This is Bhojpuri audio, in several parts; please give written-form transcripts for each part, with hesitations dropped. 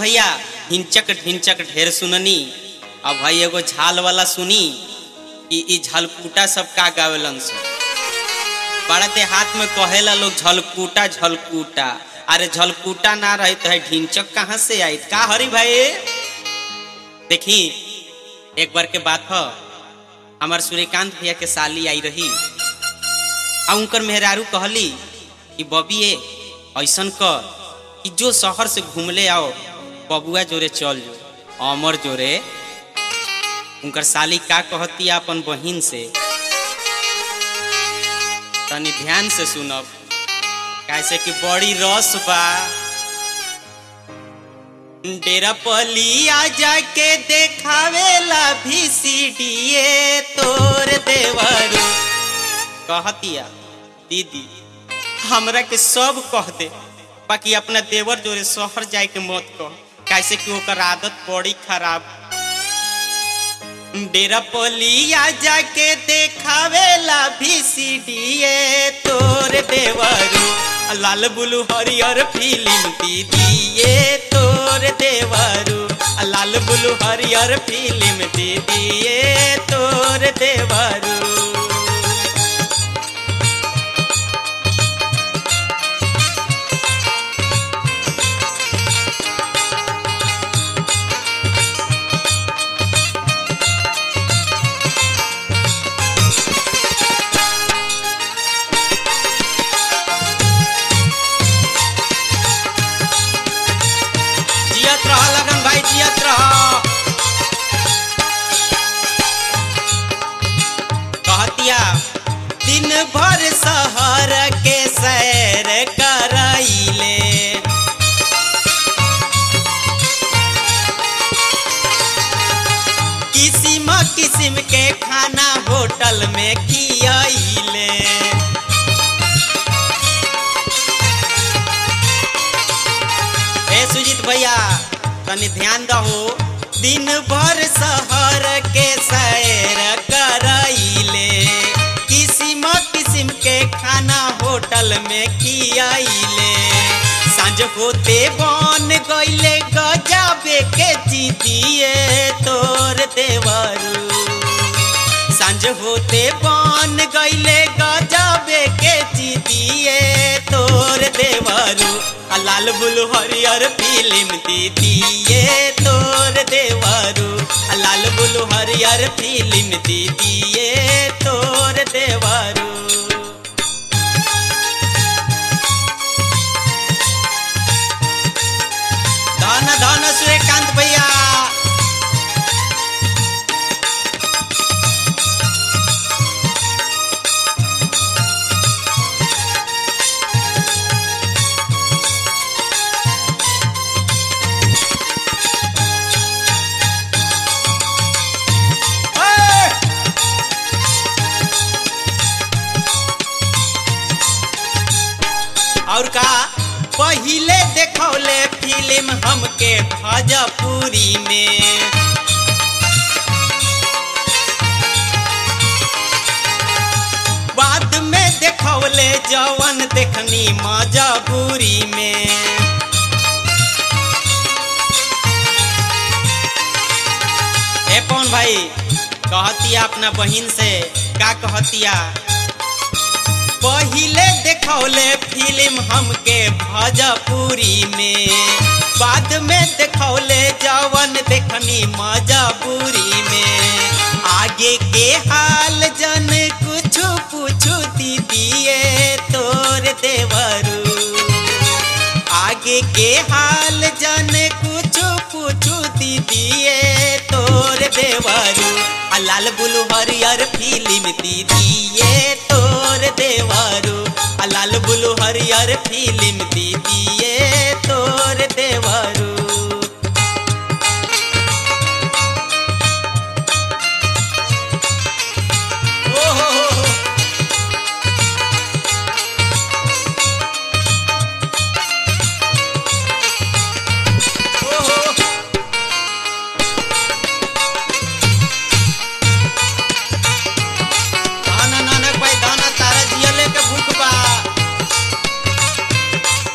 भैया ढिंचक ढिंचक ढेर सुननी। अब भाई एगो झाल वाला सुनी कि झलकूटा सब का गावेलन से। बड़ा देहात में कहेला लोग झलकूटा झलकूटा। अरे झलकूटा ना रहे तो है ढिंचक कहाँ से आई? का हरी भाई देखी एक बार के बात हो, हमार सूर्यकांत भैया के साली आई रही आ उनकर मेहरारू कहली कि बबी ऐसन कर कि जो शहर से घूमले आओ बबुआ जोरे चल जो अमर जोरे। उनकर साली का कहती अपन बहिन से, तनी ध्यान से सुनब कैसे कि बड़ी रस बा। डेरा पलिया जाके देखावेला VCDA तोर देवरू। कहतिया दीदी हमरा के सब कह दे, बाकी अपना देवर जोरे शहर जाए के मत कह, कैसे कि ओकर आदत बड़ी खराब। डेरा पलिया जाके देखावेला VCDA तोर देवरू। लाल बुलू हरियर फिल्म दीदिए तोर देवरू। लाल बुलू हरियर फिल्म दीदिए तोर देवरू। लगन भाई जियत रहो। कहतिया दिन भर शहर के सैर कराइले, किस्म किस्म के खाना होटल में खियाइले। सुजीत भैया तनी ध्यान दहो, दिन भर शहर के सैर कराइले, किस्म किस्म के खाना होटल में खियाइले। सांझ होते बन गईले गजाबे के जीतिए तोर देवरू। सांझ होते बन गईले गजाबे के जीतिए तोर देवरू। लाल बुलू हरियर फिल्म दीदिए तोर देवरू। लाल बुलू हरियर फिल्म दीदिए तोर देवरू। धन धन सूर्यकांत भैया। और का पहिले देखौले फिल्म हमके भोजपुरी में, बाद में देखौले जवन देखनी मजबूरी में। ए कौन भाई कहतिया अपना बहिन से, का कहतिया? पहिले देखौले फिल्म हमके भोजपुरी में, बाद में देखौले जवन देखनी मजबूरी में। आगे के हाल जन कुछ पूछू दीदिए तोर देवरू। आगे के हाल जन कुछ पूछू दीदिए तोर देवरू। लाल बुलू हरियर फिल्म दीदिए तोर देवरू। लाल बुलू हरियर फिल्म दीदिए तोर देवरू। दाना नानक भाई दाना तारा जियले के भूख बा।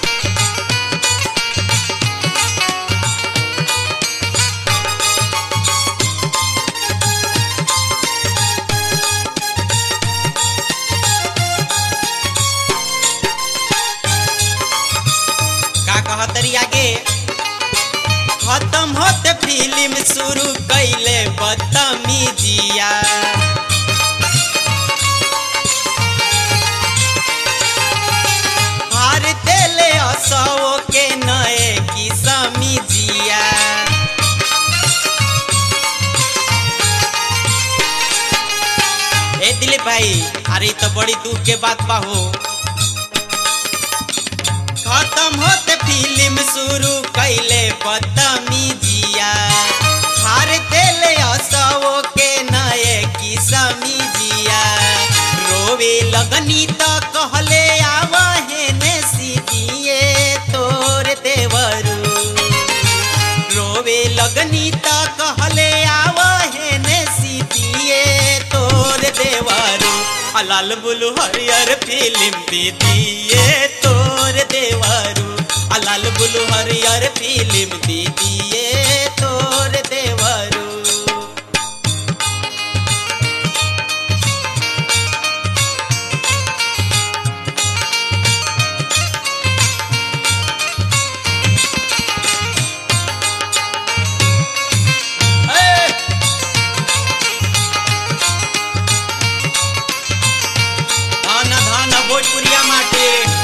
खत्म होते फिल्म शुरू कैले बदतमीजिया। हार देले असो के नए की समीजिया। ए दिलीप भाई, अरे तो बड़ी दुख के बात बा हो। खत्म होते फिल्म शुरू कैले बदतमीजिया। हार देले असो के नए की समीजिया। रोवे लगनी तो कहले आवहे ने सीधिए तोर देवरू। रोवे लगनी तो कहले आवहे ने सीधिए तोर देवरू। लाल बुलू हरियर फिल्म दीदिए तोर देवरू। लाल बुलू हरियर फिल्म दीदिए तोर देवरू। भोजपुरिया माटे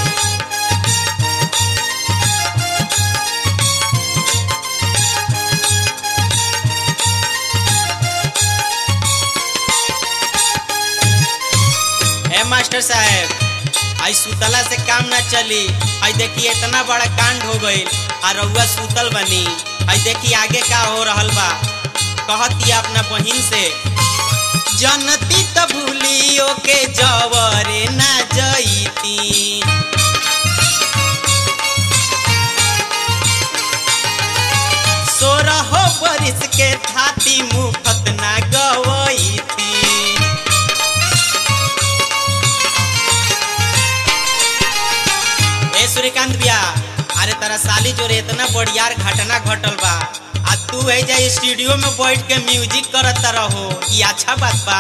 मास्टर साहब, आई सुतला से काम ना चली। आई देखिए इतना बड़ा कांड हो गई और रउआ सुतल बनी। आई देखिए आगे का हो रहल बा। कहती अपना बहिन से, जनती त भूलियो के जवरे ना जईती। सोरह बरिस के थाती मुफत ना गवईती। ए सूर्यकांत भैया, अरे तारा साली जोरे इतना बढ़ियार घटना घटल बा। आ तू है जा स्टूडियो में बैठ के म्यूजिक करत रहो, ये अच्छा बात बा।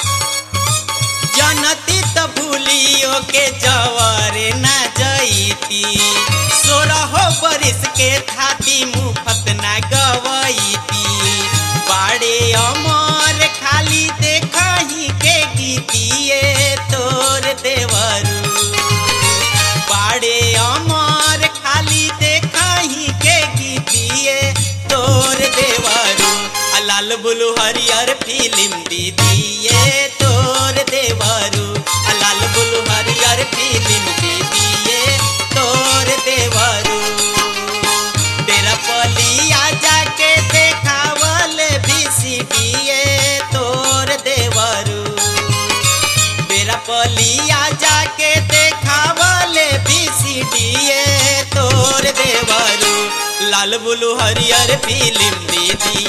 जनती त भूलियो के जवरे ना जईती। सोरह बरिस के थाती मुफत ना गवईती। बाड़े अमर खाली देखही के गीतिए तोर देवरू। बाड़े अमर खाली देखही के गीतिए तोर देवरू। लाल बुलू हरियर फिल्म दीदिए तोर देवरू। लाल बुलू हरियर फिल्म दीदिए तोर देवरू। तेरा पलिया जाके देखावल VCDए तोर देवरू। तेरा पलिया जाके देखावल VCDए तोर देवरू। लाल बुलू हरियर फिल्म दीदी